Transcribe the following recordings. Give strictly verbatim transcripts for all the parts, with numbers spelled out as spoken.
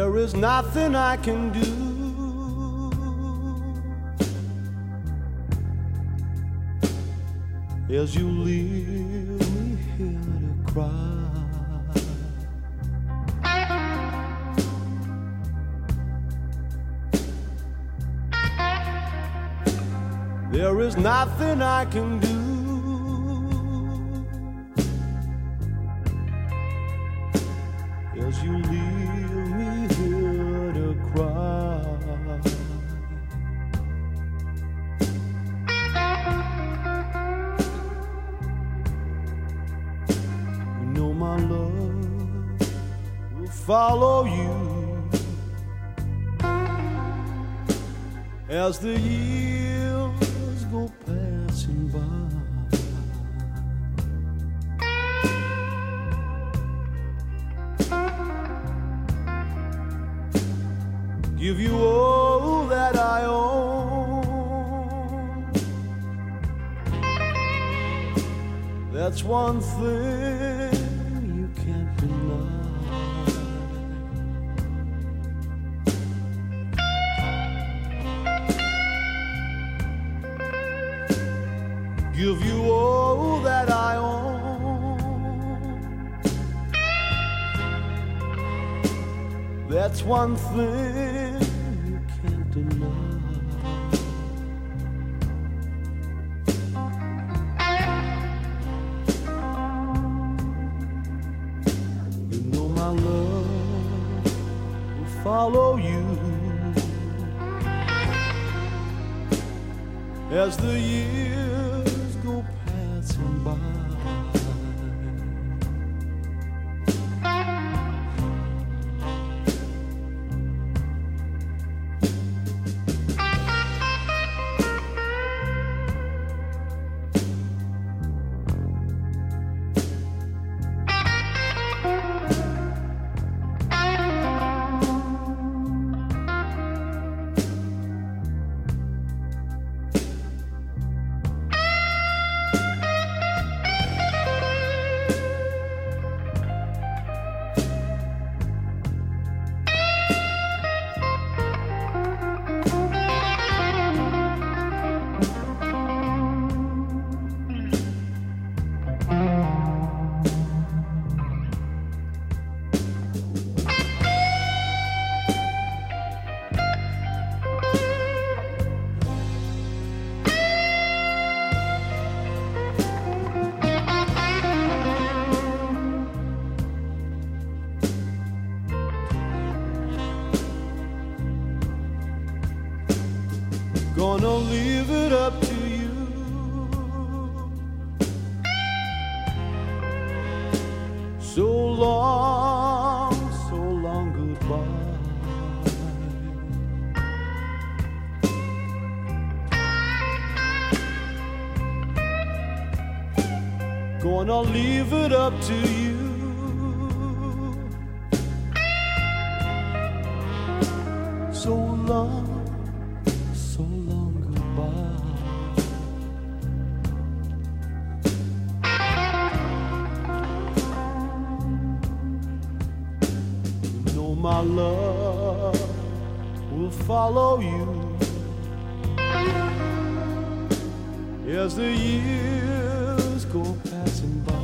There is nothing I can do. As you leave me here to cry, there is nothing I can do. As you leave me here to cry, you know my love will follow you as the years go passing by. Give you all that I own. That's one thing you can't deny. Give you all that I own. That's one thing you can't deny. You know my love will follow you as the years go passing by. Gonna leave it up to you. So long, so long goodbye. Gonna leave it up to you. So long, so long goodbye. You know my love will follow you as the years go passing by.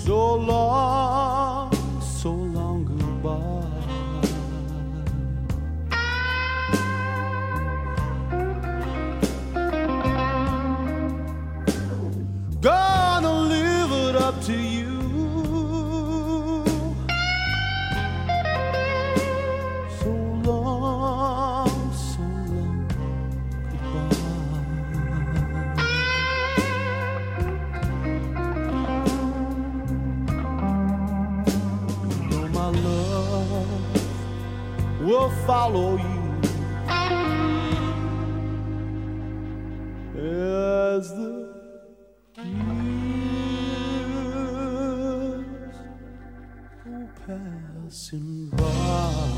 So long, so long goodbye. Gonna live it up to you. So long, so long goodbye. You know my love will follow you as the years go passing by.